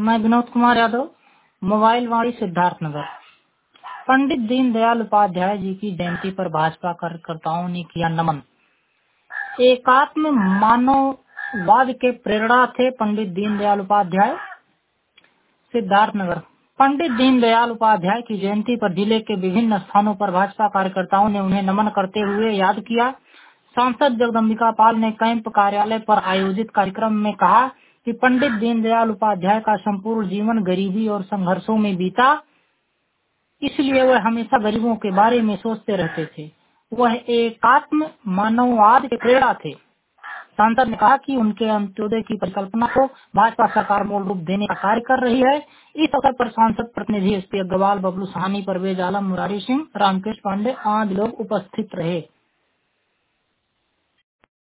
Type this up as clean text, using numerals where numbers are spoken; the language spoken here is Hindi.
मैं विनोद कुमार यादव, मोबाइल वाणी सिद्धार्थनगर। पंडित दीनदयाल उपाध्याय जी की जयंती पर भाजपा कार्यकर्ताओं ने किया नमन। एकात्म मानववाद के प्रेरणा थे पंडित दीनदयाल उपाध्याय, सिद्धार्थनगर। पंडित दीनदयाल उपाध्याय की जयंती पर जिले के विभिन्न स्थानों पर भाजपा कार्यकर्ताओं ने उन्हें नमन करते हुए याद किया। सांसद जगदम्बिका पाल ने कैंप कार्यालय पर आयोजित कार्यक्रम में कहा कि पंडित दीनदयाल उपाध्याय का संपूर्ण जीवन गरीबी और संघर्षों में बीता, इसलिए वह हमेशा गरीबों के बारे में सोचते रहते थे। वह एकात्म मानववाद के प्रेरणा थे। सांसद ने कहा कि उनके अंत्योदय की परिकल्पना को भाजपा सरकार मूल रूप देने का कार्य कर रही है। इस अवसर पर सांसद प्रतिनिधि एसपी अग्रवाल, बबलू सहानी, परवेज आलम, मुरारी सिंह, रामकृष्ण पांडे आदि लोग उपस्थित रहे।